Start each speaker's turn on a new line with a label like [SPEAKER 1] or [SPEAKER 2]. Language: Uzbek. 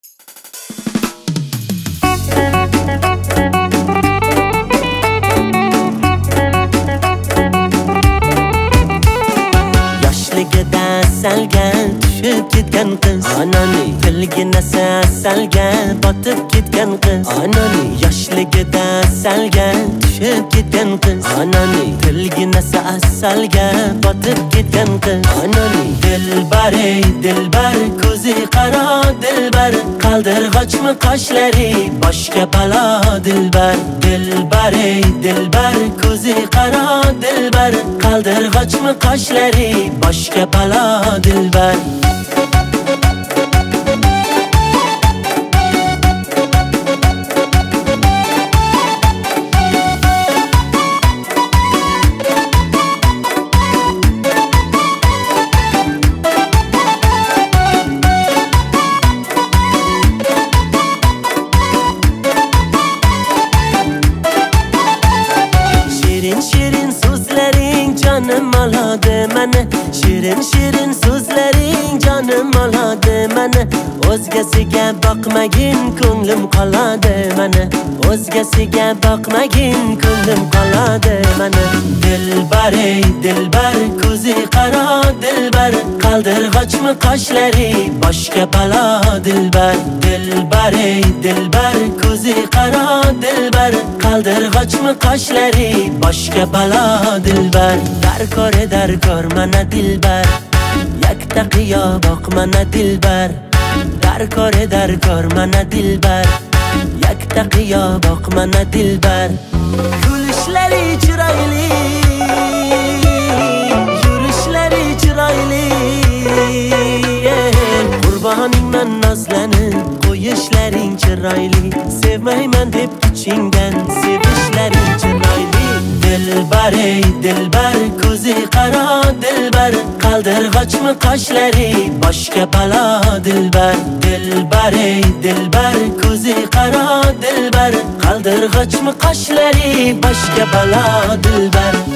[SPEAKER 1] Yoshligida salga tushib ketgan qiz Anani tilgina salga botib ketgan qiz Anani yoshligida salga tushib ketgan qiz Anani tilgina salga botib ketgan qiz Anani dilbar ey dilbar ko'zi qaro dilbar qaldirg'ochmi qoshlari boshga balo dilbar dilbar ey dilbar ko'zi qaro dilbar qaldirg'ochmi qoshlari boshga balo dilbar Shirin so'zlaring jonim oladi meni Shirin so'zlaring jonim oladi meni O'zgasiga boqmagin ko'nglim qoladi meni O'zgasiga boqmagin ko'nglim qoladi meni Dilbar ey dilbar ko'zi qaro dilbar qaldirg'ochmi qoshlari boshga balo dilbar dilbar ey dilbar ko'zi qaro dilbar qaldirg'ochmi qoshlari boshga balo dilbar darkor mana dilbar yakta qiyo boq mana dilbar darkor mana dilbar yakta qiyo boq mana dilbar kulishlari chiroyli yurishlari chiroyli qurboningman nozlanib qo'yishlaring chiroyli sevmayman deb ichingdan sevishlaring chiroyli dilbar ey dilbar ko'zi qaro dilbar qaldirg'ochmi qoshlari boshga balo dilbar dilbar ey dilbar ko'zi qaro dilbar qaldirg'ochmi qoshlari boshga balo dilbar